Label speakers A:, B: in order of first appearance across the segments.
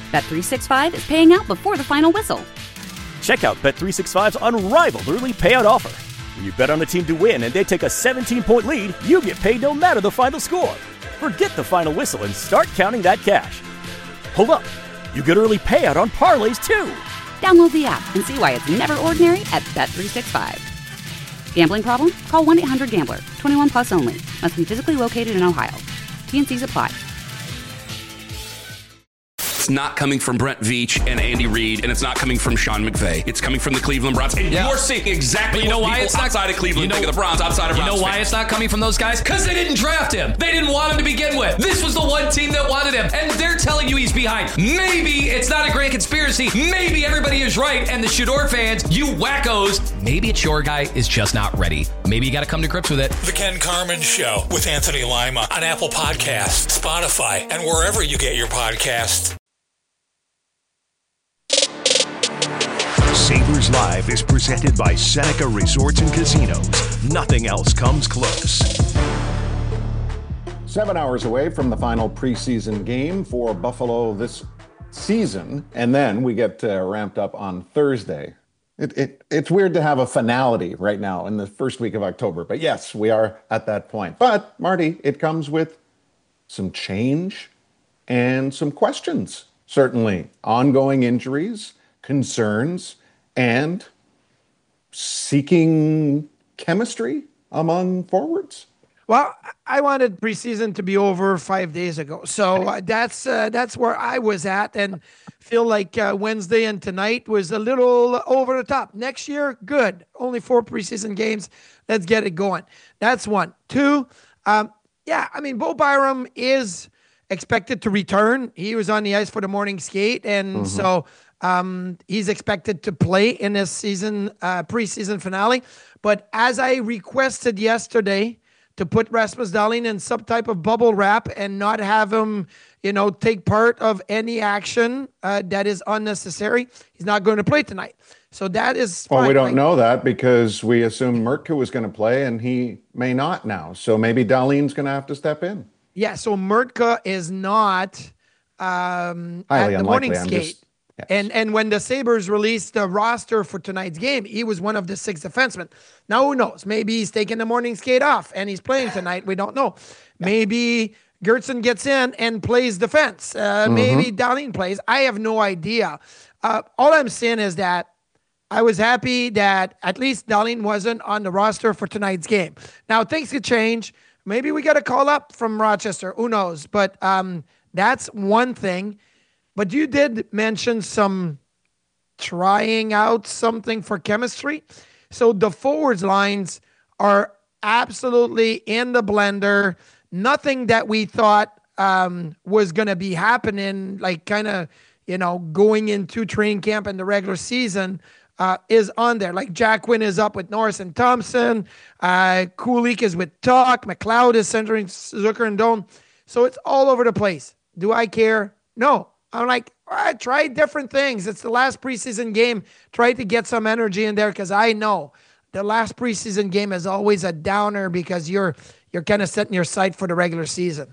A: Bet365 is paying out before the final whistle.
B: Check out Bet365's unrivaled early payout offer. When you bet on a team to win and they take a 17-point lead, you get paid no matter the final score. Forget the final whistle and start counting that cash. Hold up. You get early payout on parlays, too.
A: Download the app and see why it's never ordinary at Bet365. Gambling problem? Call 1-800-GAMBLER. 21 plus only. Must be physically located in Ohio. T&Cs apply.
C: It's not coming from Brent Veach and Andy Reid, and it's not coming from Sean McVay. It's coming from the Cleveland Browns. And you're seeing exactly what people outside of Cleveland think of the Browns, outside of Browns.
D: You know why it's not coming from those guys? Because they didn't draft him. They didn't want him to begin with. This was the one team that wanted him, and they're telling you he's behind. Maybe it's not a grand conspiracy. Maybe everybody is right, and the Shador fans, you wackos, maybe it's your guy is just not ready. Maybe you got to come to grips with it.
E: The Ken Carman Show with Anthony Lima on Apple Podcasts, Spotify, and wherever you get your podcasts.
F: Sabres Live is presented by Seneca Resorts and Casinos. Nothing else comes close.
G: 7 hours away from the final preseason game for Buffalo this season, and then we get ramped up on Thursday. It's weird to have a finality right now in the first week of October, but yes, we are at that point. But, Marty, it comes with some change and some questions, certainly. Ongoing injuries, concerns, and seeking chemistry among forwards.
H: Well, I wanted preseason to be over 5 days ago. So that's where I was at, and feel like Wednesday and tonight was a little over the top. Next year, good. Only 4 preseason games. Let's get it going. That's one. Two, Bo Byram is expected to return. He was on the ice for the morning skate, and so he's expected to play in this season preseason finale. But as I requested yesterday, to put Rasmus Dahlin in some type of bubble wrap and not have him, take part of any action that is unnecessary, he's not going to play tonight. So that is fine.
G: Well, we don't know that because we assumed Mertka was going to play, and he may not now. So maybe Dahlin's going to have to step in.
H: Yeah, so Mertka is not at the morning skate. Yes. And when the Sabres released the roster for tonight's game, he was one of the 6 defensemen. Now, who knows? Maybe he's taking the morning skate off and he's playing tonight. We don't know. Maybe Gertson gets in and plays defense. Maybe Dahlin plays. I have no idea. All I'm saying is that I was happy that at least Dahlin wasn't on the roster for tonight's game. Now, things could change. Maybe we got a call up from Rochester. Who knows? But that's one thing. But you did mention some trying out something for chemistry. So the forwards lines are absolutely in the blender. Nothing that we thought was going to be happening, like kind of, going into training camp and the regular season is on there. Like Jack Quinn is up with Norris and Thompson. Kulik is with Tuck. McLeod is centering Zucker and Doan. So it's all over the place. Do I care? No. I'm like, all right, try different things. It's the last preseason game. Try to get some energy in there because I know the last preseason game is always a downer because you're kind of setting your sight for the regular season.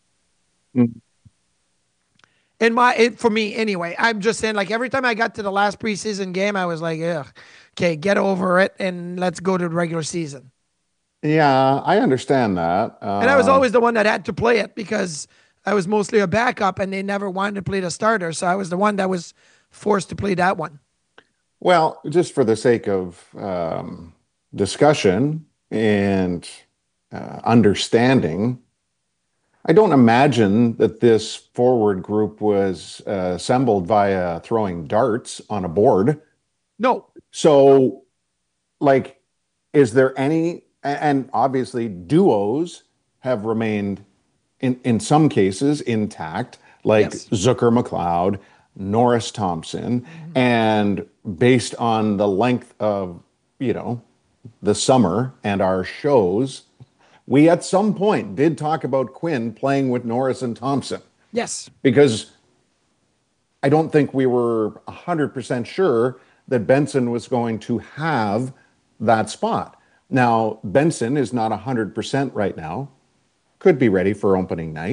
H: For me anyway, I'm just saying, like, every time I got to the last preseason game, I was like, ugh, okay, get over it and let's go to the regular season.
G: Yeah, I understand that.
H: And I was always the one that had to play it because I was mostly a backup and they never wanted to play the starter. So I was the one that was forced to play that one.
G: Well, just for the sake of discussion and understanding, I don't imagine that this forward group was assembled via throwing darts on a board.
H: No.
G: So, is there any, and obviously duos have remained in some cases intact, like Zucker McLeod, Norris Thompson, and based on the length of, the summer and our shows, we at some point did talk about Quinn playing with Norris and Thompson.
H: Yes.
G: Because I don't think we were 100% sure that Benson was going to have that spot. Now, Benson is not 100% right now. Could be ready for opening night.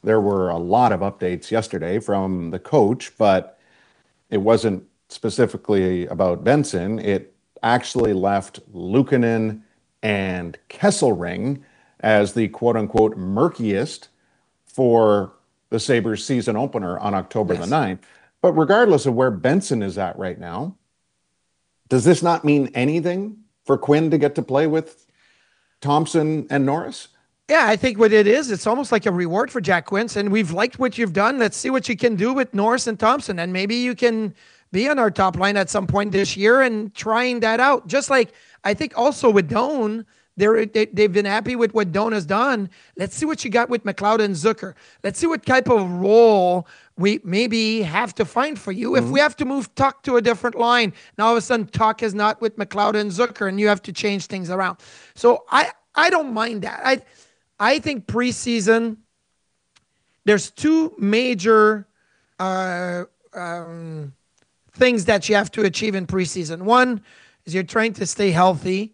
G: There were a lot of updates yesterday from the coach, but it wasn't specifically about Benson. It actually left Luukkonen and Kesselring as the quote-unquote murkiest for the Sabres season opener on October the 9th. But regardless of where Benson is at right now, does this not mean anything for Quinn to get to play with Thompson and Norris?
H: Yeah, I think what it is, it's almost like a reward for Jack Quinn. And we've liked what you've done. Let's see what you can do with Norris and Thompson. And maybe you can be on our top line at some point this year and trying that out. Just like I think also with Doan, they've been happy with what Doan has done. Let's see what you got with McLeod and Zucker. Let's see what type of role we maybe have to find for you. If we have to move Tuch to a different line, now all of a sudden Tuch is not with McLeod and Zucker and you have to change things around. So I don't mind that. I think preseason, there's two major things that you have to achieve in preseason. One is you're trying to stay healthy.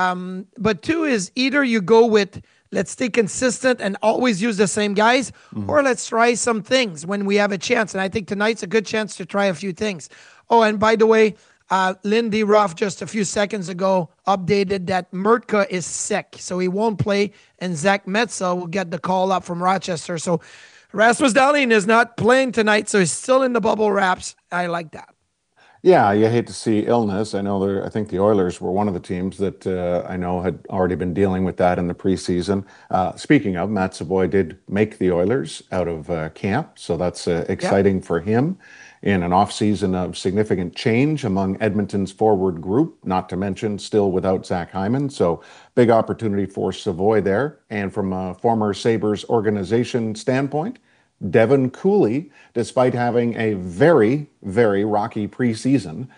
H: But two is either you go with, let's stay consistent and always use the same guys, or let's try some things when we have a chance. And I think tonight's a good chance to try a few things. Oh, and by the way, Lindy Ruff just a few seconds ago updated that Murtka is sick, so he won't play, and Zach Metsa will get the call up from Rochester. So Rasmus Dahlin is not playing tonight, so he's still in the bubble wraps. I like that.
G: Yeah, you hate to see illness. I think the Oilers were one of the teams that I know had already been dealing with that in the preseason. Speaking of, Matt Savoy did make the Oilers out of camp, so that's exciting for him in an offseason of significant change among Edmonton's forward group, not to mention still without Zach Hyman. So big opportunity for Savoy there. And from a former Sabres organization standpoint, Devin Cooley, despite having a very, very rocky preseason,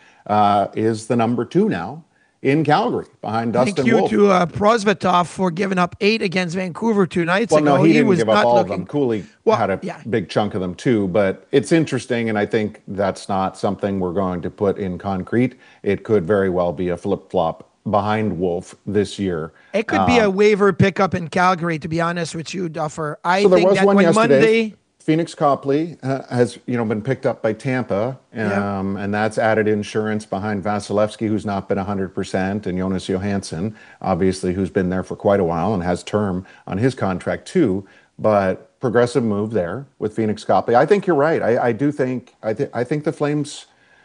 G: is the number 2 now in Calgary behind Dustin Wolf.
H: Thank you to Prosvetov for giving up 8 against Vancouver 2 nights ago.
G: No, he didn't give up all of them. Cooley had a big chunk of them too, but it's interesting, and I think that's not something we're going to put in concrete. It could very well be a flip-flop behind Wolf this year.
H: It could be a waiver pickup in Calgary, to be honest with you, Duffer.
G: I think that when Monday... Phoenix Copley has been picked up by Tampa, and that's added insurance behind Vasilevsky, who's not been 100%, and Jonas Johansson, obviously, who's been there for quite a while and has term on his contract too. But progressive move there with Phoenix Copley. I think you're right. I do think I think the Flames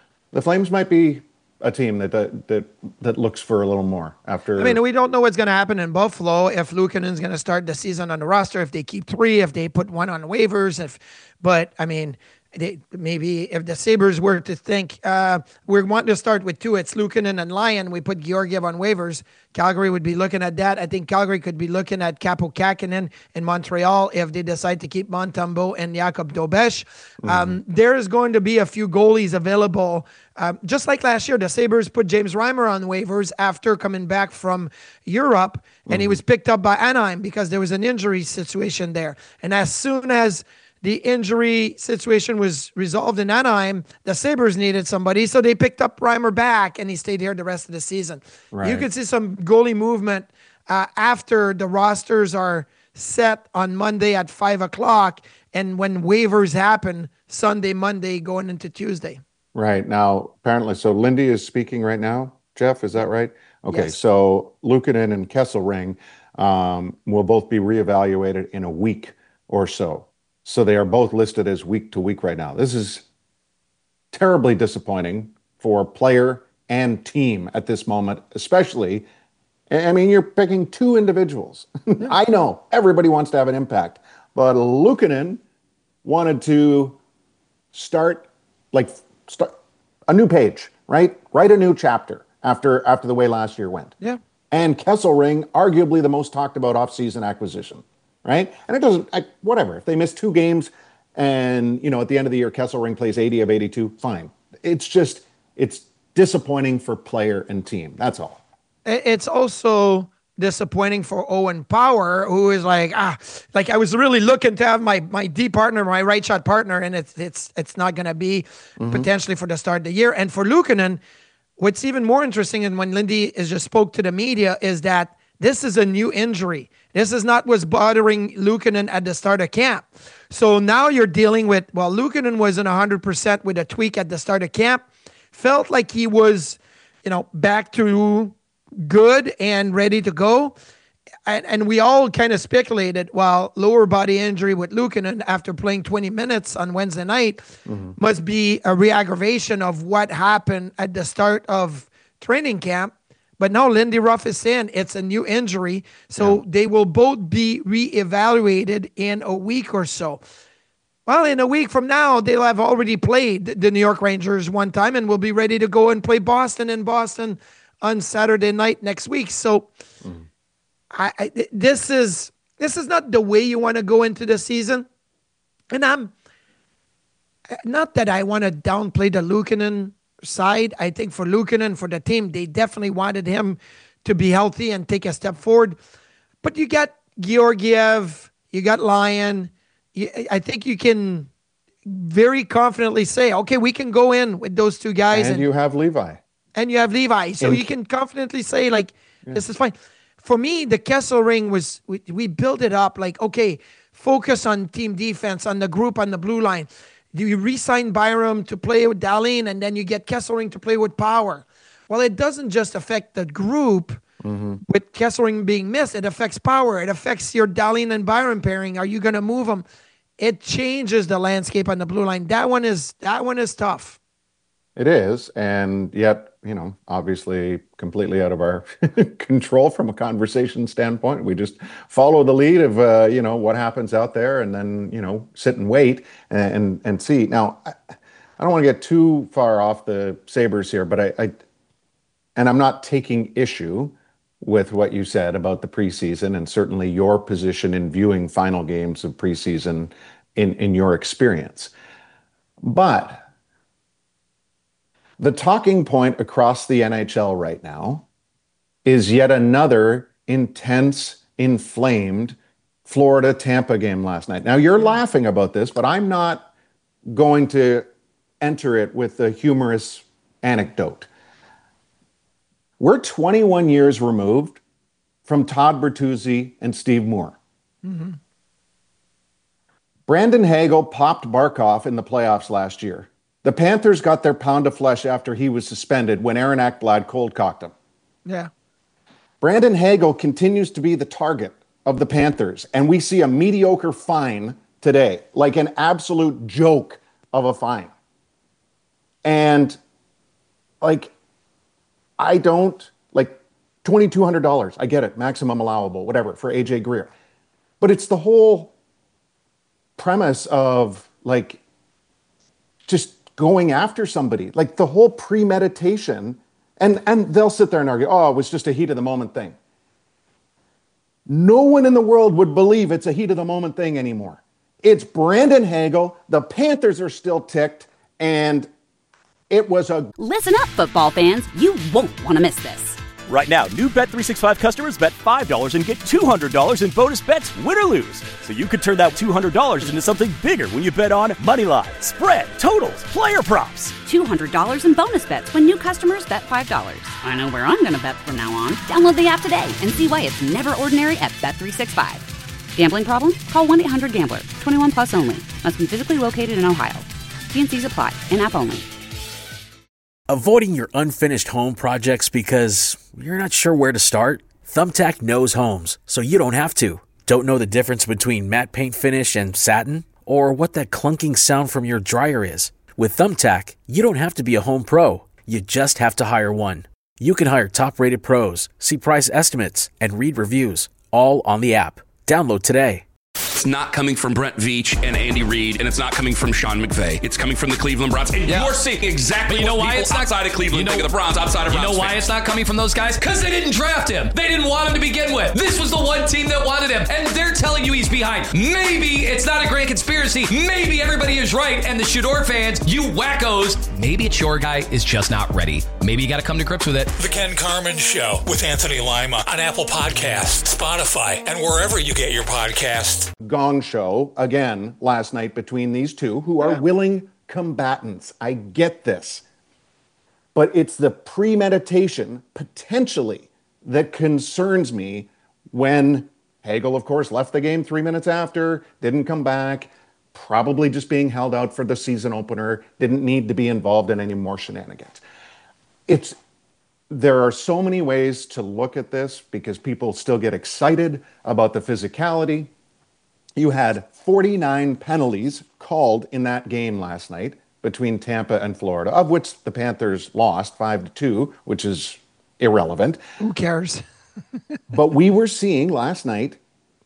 G: might be a team that looks for a little more after.
H: I mean, we don't know what's going to happen in Buffalo, if Luukkonen's going to start the season on the roster, if they keep 3, if they put 1 on waivers, but I mean, maybe if the Sabres were to think we're wanting to start with 2, it's Luukkonen and Lyon, we put Georgiev on waivers, Calgary would be looking at that. I think Calgary could be looking at Capo Kakinen in Montreal if they decide to keep Montembeault and Jakob Dobesch. There is going to be a few goalies available. Just like last year, the Sabres put James Reimer on waivers after coming back from Europe, and he was picked up by Anaheim because there was an injury situation there. And as soon as the injury situation was resolved in Anaheim, the Sabres needed somebody, so they picked up Reimer back, and he stayed here the rest of the season. Right. You could see some goalie movement after the rosters are set on Monday at 5 o'clock, and when waivers happen, Sunday, Monday, going into Tuesday.
G: Right. Now, apparently, so Lindy is speaking right now. Jeff, is that right? Okay,
H: yes.
G: So Luukkonen and Kesselring will both be reevaluated in a week or so. So they are both listed as week to week right now. This is terribly disappointing for player and team at this moment, especially. I mean, you're picking 2 individuals. I know everybody wants to have an impact, but Luukkonen wanted to start a new page, right? Write a new chapter after the way last year went.
H: Yeah.
G: And Kesselring, arguably the most talked about offseason acquisition. Right? And it doesn't, whatever. If they miss 2 games and, at the end of the year, Kesselring plays 80 of 82, fine. It's disappointing for player and team. That's all.
H: It's also disappointing for Owen Power, who is like I was really looking to have my D partner, my right shot partner, and it's not going to be potentially for the start of the year. And for Luukkonen, what's even more interesting, and when Lindy just spoke to the media, is that this is a new injury. This is not what's bothering Luukkonen at the start of camp. So now you're dealing with, well, Luukkonen wasn't 100% with a tweak at the start of camp. Felt like he was, back to good and ready to go. And we all kind of speculated, well, lower body injury with Luukkonen after playing 20 minutes on Wednesday night must be a re-aggravation of what happened at the start of training camp. But now Lindy Ruff is saying it's a new injury, so they will both be re-evaluated in a week or so. Well, in a week from now, they'll have already played the New York Rangers one time and will be ready to go and play Boston in Boston on Saturday night next week. So this is not the way you want to go into the season. And I'm not that I want to downplay the Luukkonen side. I think for Luukkonen, for the team, they definitely wanted him to be healthy and take a step forward. But you got Georgiev, you got Lyon. I think you can very confidently say, okay, we can go in with those two guys.
G: And you have Levi.
H: So you can confidently say, this is fine. For me, the Kessel ring was, we built it up like, okay, focus on team defense, on the group, on the blue line. Do you re-sign Byram to play with Dahlin, and then you get Kesselring to play with Power? Well, it doesn't just affect the group with Kesselring being missed. It affects Power. It affects your Dahlin and Byram pairing. Are you going to move them? It changes the landscape on the blue line. That one is tough.
G: It is, and yet, obviously completely out of our control from a conversation standpoint. We just follow the lead of, what happens out there and then, sit and wait and see. Now, I don't want to get too far off the Sabres here, but I'm not taking issue with what you said about the preseason and certainly your position in viewing final games of preseason in your experience. But the talking point across the NHL right now is yet another intense, inflamed Florida-Tampa game last night. Now, you're laughing about this, but I'm not going to enter it with a humorous anecdote. We're 21 years removed from Todd Bertuzzi and Steve Moore. Mm-hmm. Brandon Hagel popped Barkov in the playoffs last year. The Panthers got their pound of flesh after he was suspended when Aaron Ekblad cold-cocked him.
H: Yeah.
G: Brandon Hagel continues to be the target of the Panthers, and we see a mediocre fine today, like an absolute joke of a fine. And, I don't, $2,200, I get it, maximum allowable, whatever, for AJ Greer. But it's the whole premise of, just going after somebody, the whole premeditation, and they'll sit there and argue, oh, it was just a heat of the moment thing. No one in the world would believe it's a heat of the moment thing anymore. It's Brandon Hagel. The Panthers are still ticked, and it was a...
A: Listen up, football fans. You won't want to miss this.
B: Right now, new Bet365 customers bet $5 and get $200 in bonus bets, win or lose. So you could turn that $200 into something bigger when you bet on money line, spread, totals, player props.
A: $200 in bonus bets when new customers bet $5. I know where I'm going to bet from now on. Download the app today and see why it's never ordinary at Bet365. Gambling problem? Call 1-800-GAMBLER. 21 plus only. Must be physically located in Ohio. T&Cs apply. In-app only.
I: Avoiding your unfinished home projects because you're not sure where to start? Thumbtack knows homes, so you don't have to. Don't know the difference between matte paint finish and satin? Or what that clunking sound from your dryer is? With Thumbtack, you don't have to be a home pro. You just have to hire one. You can hire top-rated pros, see price estimates, and read reviews, all on the app. Download today.
C: It's not coming from Brent Veach and Andy Reid, and it's not coming from Sean McVay. It's coming from the Cleveland Browns. And you're seeing exactly what people outside of Cleveland think of the Browns, outside of Browns.
D: You know why it's not coming from those guys? Because they didn't draft him. They didn't want him to begin with. This was the one team that wanted him, and they're telling you he's behind. Maybe it's not a grand conspiracy. Maybe everybody is right, and the Shador fans, you wackos, maybe it's your guy is just not ready. Maybe you got to come to grips with it.
E: The Ken Carman Show with Anthony Lima on Apple Podcasts, Spotify, and wherever you get your podcasts.
G: Gong show again last night between these two who are willing combatants. I get this. But it's the premeditation potentially that concerns me when Hagel, of course, left the game 3 minutes after, didn't come back, probably just being held out for the season opener, didn't need to be involved in any more shenanigans. There are so many ways to look at this because people still get excited about the physicality. You had 49 penalties called in that game last night between Tampa and Florida, of which the Panthers lost 5-2, which is irrelevant.
H: Who cares?
G: But we were seeing last night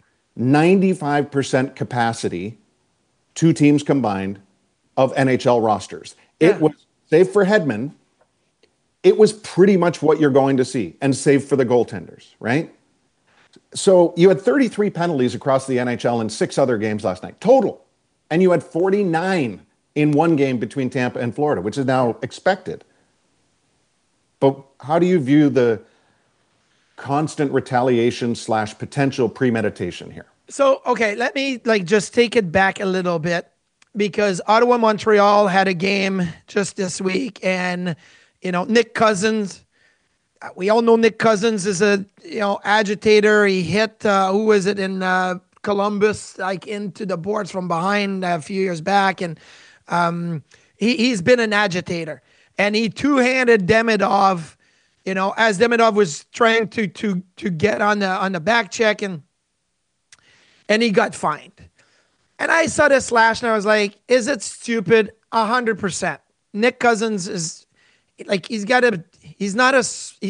G: 95% capacity, two teams combined, of NHL rosters. It was, save for Hedman, it was pretty much what you're going to see, and save for the goaltenders, right? So you had 33 penalties across the NHL in 6 other games last night, total. And you had 49 in one game between Tampa and Florida, which is now expected. But how do you view the constant retaliation / potential premeditation here?
H: So, okay, let me just take it back a little bit, because Ottawa-Montreal had a game just this week, and Nick Cousins, we all know Nick Cousins is a agitator. He hit who was it in Columbus, into the boards from behind a few years back, and he's been an agitator, and he two-handed Demidov. As Demidov was trying to get on the back check, and he got fined. And I saw this slash, and I was like, "Is it stupid?" 100%. Nick Cousins is he's not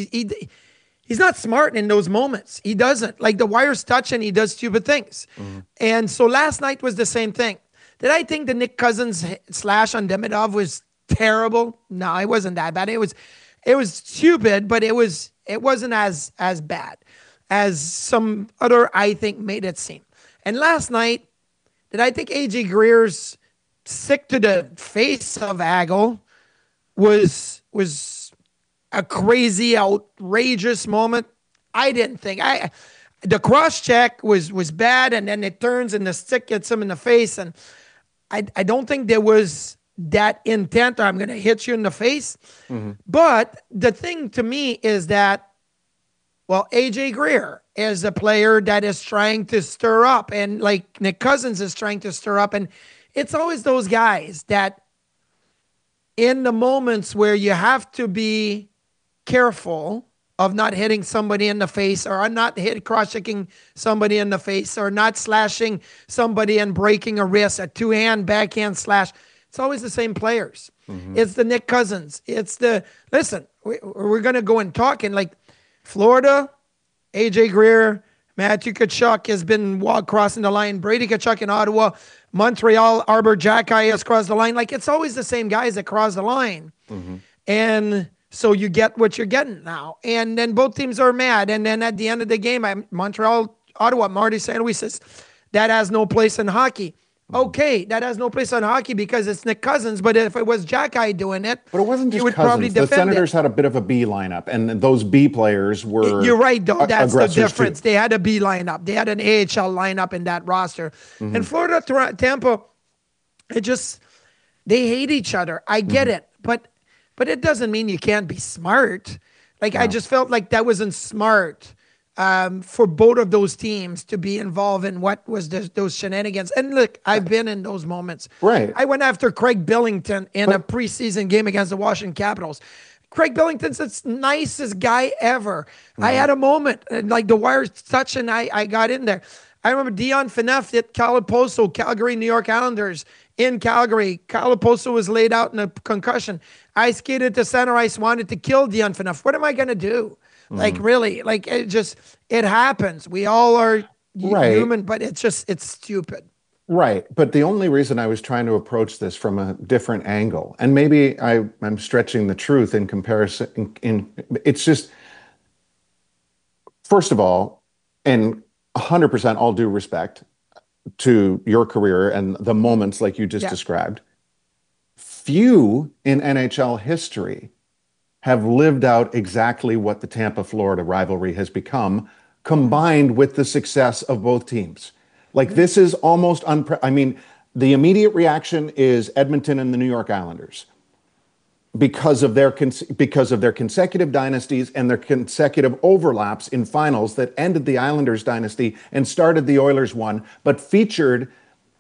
H: smart in those moments. He doesn't. The wire's touching, he does stupid things. Mm-hmm. And so last night was the same thing. Did I think the Nick Cousins slash on Demidov was terrible? No, it wasn't that bad. It was stupid, but it wasn't as bad as some other, I think, made it seem. And last night, did I think AJ Greer's sick to the face of Hagel was a crazy, outrageous moment? I didn't think. The cross check was bad, and then it turns and the stick gets him in the face, and I don't think there was that intent, or I'm going to hit you in the face. Mm-hmm. But the thing to me is that, AJ Greer is a player that is trying to stir up, and Nick Cousins is trying to stir up, and it's always those guys that in the moments where you have to be careful of not hitting somebody in the face, or not cross-checking somebody in the face, or not slashing somebody and breaking a wrist, a two-hand backhand slash. It's always the same players. Mm-hmm. It's the Nick Cousins. Listen, we're going to go and talk, and Florida, AJ Greer, Matthew Tkachuk has been crossing the line. Brady Tkachuk in Ottawa. Montreal, Arber Xhekaj has crossed the line. It's always the same guys that cross the line. Mm-hmm. And so you get what you're getting now. And then both teams are mad. And then at the end of the game, Montreal, Ottawa, Marty St. Louis says, that has no place in hockey. Okay, that has no place in hockey because it's Nick Cousins, but if it was Xhekaj doing it,
G: but it wasn't just Cousins. The Senators had a bit of a B lineup, and those B players were.
H: You're right, though. That's the difference. Too. They had a B lineup. They had an AHL lineup in that roster. Mm-hmm. And Florida, Tampa, they hate each other. I get it, but it doesn't mean you can't be smart. No. I just felt like that wasn't smart. For both of those teams to be involved in what was those shenanigans. And look, I've been in those moments.
G: Right.
H: I went after Craig Billington in a preseason game against the Washington Capitals. Craig Billington's the nicest guy ever. Mm-hmm. I had a moment, the wire's touching, I got in there. I remember Dion Phaneuf hit Calaposo, Calgary, New York Islanders in Calgary. Calaposo was laid out in a concussion. I skated to center ice, wanted to kill Dion Phaneuf. What am I going to do? Really, it happens. We all are human, but it's stupid.
G: Right. But the only reason I was trying to approach this from a different angle, and maybe I'm stretching the truth in comparison, it's just, first of all, and 100% all due respect to your career and the moments like you just described, few in NHL history have lived out exactly what the Tampa-Florida rivalry has become, combined with the success of both teams. This is almost the immediate reaction is Edmonton and the New York Islanders. because of their consecutive dynasties and their consecutive overlaps in finals that ended the Islanders dynasty and started the Oilers one, but featured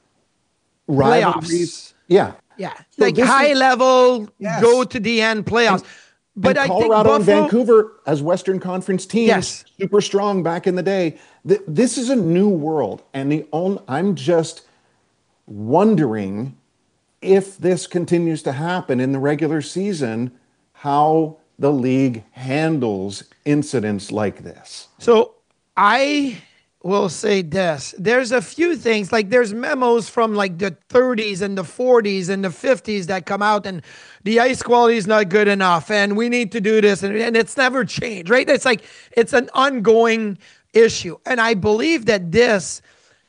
G: rivalries.
H: Yeah. So like high level, go to the end playoffs. But I think
G: Colorado and Vancouver as Western Conference teams, super strong back in the day. This is a new world, and I'm just wondering if this continues to happen in the regular season, how the league handles incidents like this.
H: So I will say this. There's a few things, like there's memos from like the 30s and the 40s and the 50s that come out, and the ice quality is not good enough, and we need to do this, and it's never changed, right? It's like, it's an ongoing issue. And I believe that this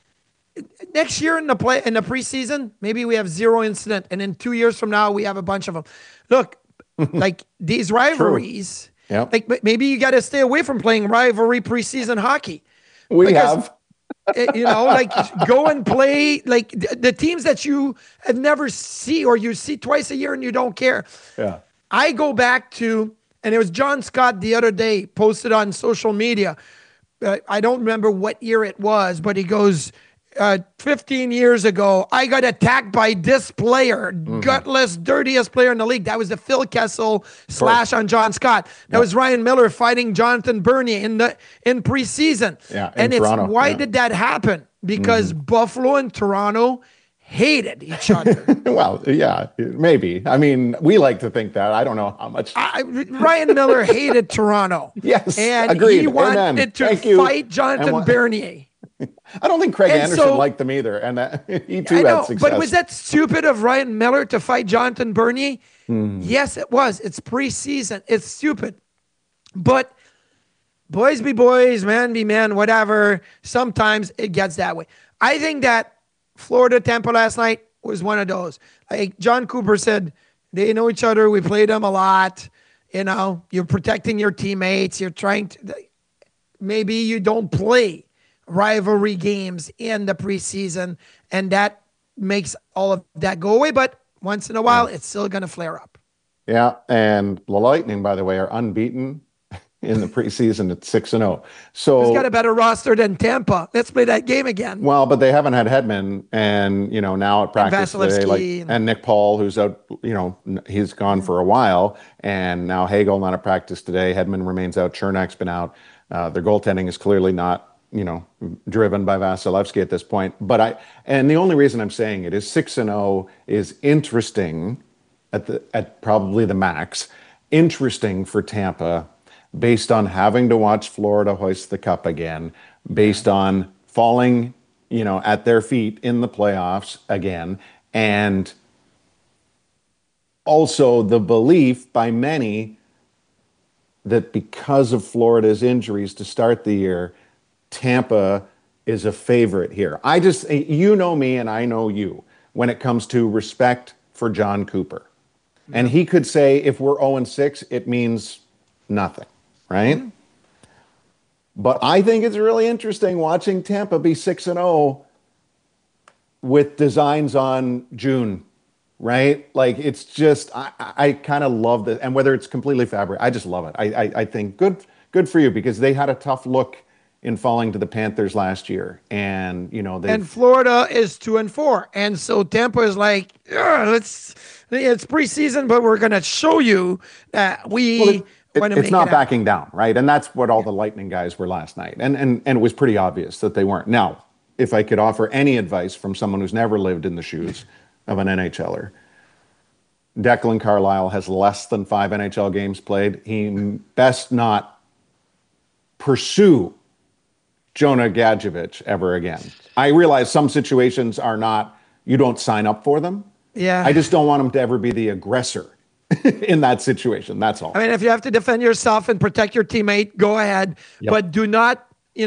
H: next year in the preseason, maybe we have zero incident, and in 2 years from now we have a bunch of them. Look, like these rivalries, like maybe you got to stay away from playing rivalry preseason hockey. Like go and play like the teams that you have never see, or you see twice a year and you don't care.
G: Yeah.
H: I go back to, and it was John Scott the other day posted on social media. I don't remember what year it was, but he goes, 15 years ago, I got attacked by this player, gutless, dirtiest player in the league. That was the Phil Kessel slash on John Scott. That was Ryan Miller fighting Jonathan Bernier in preseason.
G: Yeah,
H: and it's
G: Toronto.
H: why did that happen? Because Buffalo and Toronto hated each other.
G: Well, yeah, maybe. I mean, we like to think that. I don't know how much.
H: Ryan Miller hated Toronto.
G: Yes,
H: and
G: agreed.
H: He wanted to fight Jonathan Bernier.
G: I don't think Craig Anderson liked them either, and he too had success.
H: But was that stupid of Ryan Miller to fight Jonathan Bernier? Yes, it was. It's preseason. It's stupid. But boys be boys, man be man, whatever. Sometimes it gets that way. I think that Florida Tampa last night was one of those. Like John Cooper said, they know each other. We played them a lot. You know, you're protecting your teammates. You're trying to. Maybe you don't play rivalry games in the preseason, and that makes all of that go away. But once in a while, it's still going to flare up.
G: Yeah, and the Lightning, by the way, are unbeaten in the preseason at 6-0. So
H: who's got a better roster than Tampa? Let's play that game again.
G: Well, but they haven't had Hedman, and now at practice today, and Nick Paul, who's out. He's gone for a while, and now Hagel not at practice today. Hedman remains out. Chernak's been out. Their goaltending is clearly not driven by Vasilevsky at this point. And the only reason I'm saying it is 6-0 is interesting at probably the max. Interesting for Tampa based on having to watch Florida hoist the cup again, based on falling, at their feet in the playoffs again, and also the belief by many that because of Florida's injuries to start the year, Tampa is a favorite here. You know me and I know you when it comes to respect for John Cooper. And he could say if we're 0-6, it means nothing, right? Mm-hmm. But I think it's really interesting watching Tampa be 6-0 with designs on June, right? Like it's just, I kind of love this. And whether it's completely fabric, I just love it. I think good for you because they had a tough look in falling to the Panthers last year. And,
H: and Florida is 2-4. And so Tampa is like, it's preseason, but we're going to show you that it's not
G: backing down, right? And that's what all the Lightning guys were last night. And it was pretty obvious that they weren't. Now, if I could offer any advice from someone who's never lived in the shoes of an NHLer, Declan Carlisle has less than 5 NHL games played. He best not pursue Jonah Gadjevich ever again. I realize some situations you don't sign up for them.
H: Yeah.
G: I just don't want him to ever be the aggressor in that situation. That's all.
H: I mean, if you have to defend yourself and protect your teammate, go ahead. Yep. But do not,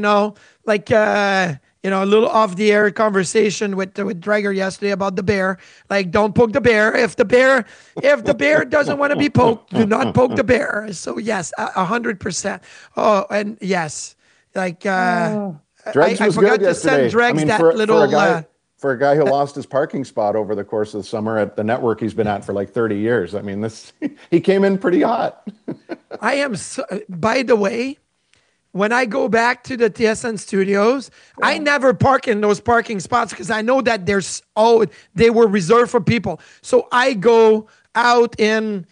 H: a little off the air conversation with Drager yesterday about the bear. Like, don't poke the bear. If the bear doesn't want to be poked, do not poke the bear. So yes, 100%. Oh, and yes. Like, I forgot to send Dregs
G: for a guy who lost his parking spot over the course of the summer at the network he's been at for like 30 years. I mean, he came in pretty hot.
H: I am, by the way, when I go back to the TSN studios, I never park in those parking spots because I know that they were reserved for people. So I go out in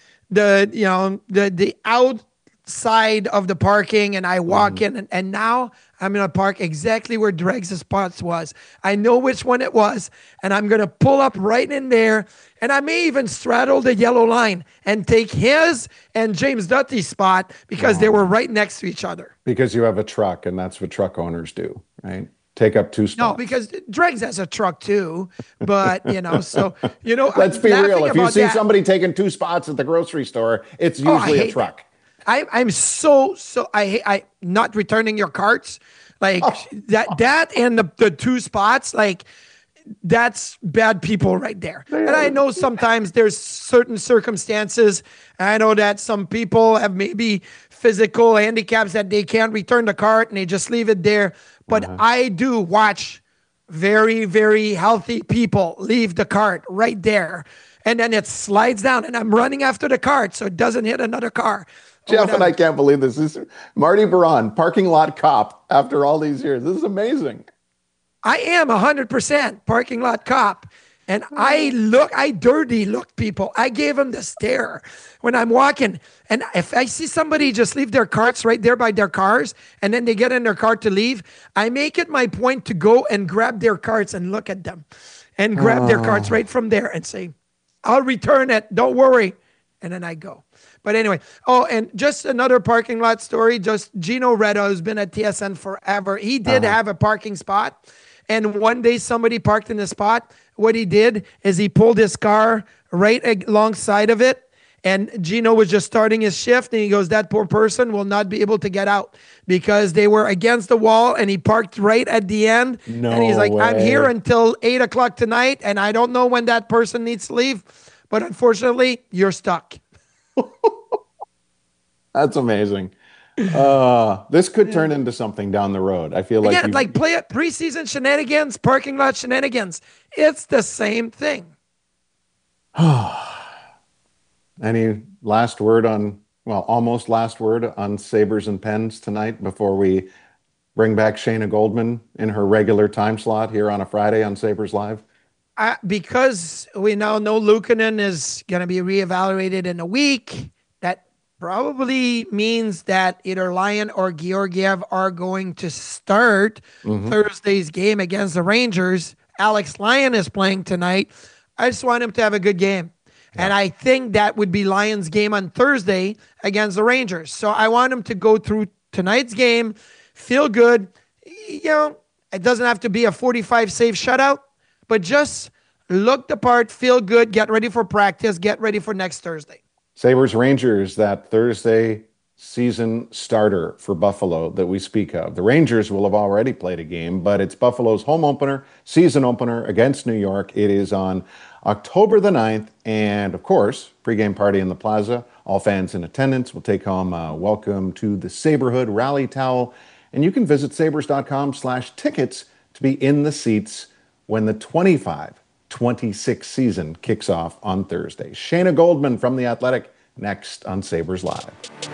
H: the outside of the parking and I walk in and now I'm going to park exactly where Dregs' spots was. I know which one it was, and I'm going to pull up right in there, and I may even straddle the yellow line and take his and James Dutty's spot because they were right next to each other.
G: Because you have a truck, and that's what truck owners do, right? Take up 2 spots.
H: No, because Dregs has a truck too, but, so,
G: Let's be real. If you see somebody taking 2 spots at the grocery store, it's usually a truck.
H: I'm so I not returning your carts like that and the 2 spots, like that's bad people right there. And I know sometimes there's certain circumstances. I know that some people have maybe physical handicaps that they can't return the cart and they just leave it there. But I do watch very, very healthy people leave the cart right there. And then it slides down and I'm running after the cart so it doesn't hit another car.
G: Jeff and I can't believe this. This is Marty Baron, parking lot cop after all these years. This is amazing.
H: I am 100% parking lot cop. And I dirty look people. I gave them the stare when I'm walking. And if I see somebody just leave their carts right there by their cars and then they get in their car to leave, I make it my point to go and grab their carts and look at them and grab their carts right from there and say, I'll return it. Don't worry. And then I go. But anyway, and just another parking lot story. Just Gino Reda, who's been at TSN forever. He did have a parking spot. And one day somebody parked in the spot. What he did is he pulled his car right alongside of it. And Gino was just starting his shift. And he goes, that poor person will not be able to get out because they were against the wall. And he parked right at the end. And he's like, I'm here until 8 o'clock tonight. And I don't know when that person needs to leave. But unfortunately, you're stuck.
G: That's amazing. This could turn into something down the road. I feel like
H: play it preseason shenanigans, parking lot shenanigans. It's the same thing.
G: Any last word almost last word on Sabres and Pens tonight before we bring back Shayna Goldman in her regular time slot here on a Friday on Sabres Live?
H: Because we now know Luukkonen is going to be reevaluated in a week, that probably means that either Lyon or Georgiev are going to start Thursday's game against the Rangers. Alex Lyon is playing tonight. I just want him to have a good game. Yeah. And I think that would be Lyon's game on Thursday against the Rangers. So I want him to go through tonight's game, feel good. It doesn't have to be a 45-save shutout, but just look the part, feel good, get ready for practice, get ready for next Thursday.
G: Sabres Rangers, that Thursday season starter for Buffalo that we speak of. The Rangers will have already played a game, but it's Buffalo's home opener, season opener against New York. It is on October the 9th. And of course, pregame party in the Plaza. All fans in attendance will take home a welcome to the Saberhood rally towel. And you can visit sabres.com/tickets to be in the seats when the 25-26 season kicks off on Thursday. Shayna Goldman from The Athletic next on Sabres Live.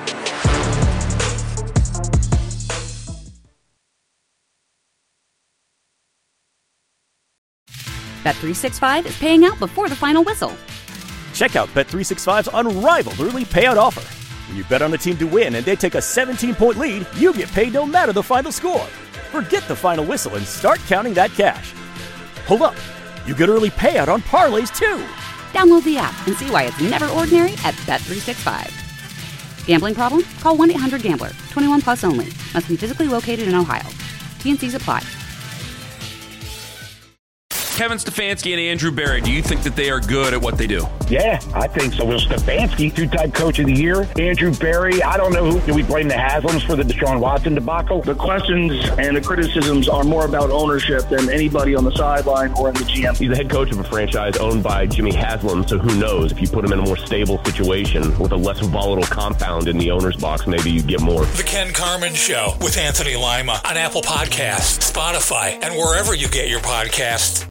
A: Bet365 is paying out before the final whistle.
B: Check out Bet365's unrivaled early payout offer. When you bet on a team to win and they take a 17-point lead, you get paid no matter the final score. Forget the final whistle and start counting that cash. Hold up. You get early payout on parlays, too.
A: Download the app and see why it's never ordinary at Bet365. Gambling problem? Call 1-800-GAMBLER. 21 plus only. Must be physically located in Ohio. T&Cs apply.
C: Kevin Stefanski and Andrew Barry, do you think that they are good at what they do?
J: Yeah, I think so. Will Stefanski, two-time coach of the year. Andrew Barry, I don't know who. Do we blame the Haslams for the Deshaun Watson debacle?
K: The questions and the criticisms are more about ownership than anybody on the sideline or in the GM.
L: He's the head coach of a franchise owned by Jimmy Haslam, so who knows? If you put him in a more stable situation with a less volatile compound in the owner's box, maybe you get more.
E: The Ken Carman Show with Anthony Lima on Apple Podcasts, Spotify, and wherever you get your podcasts.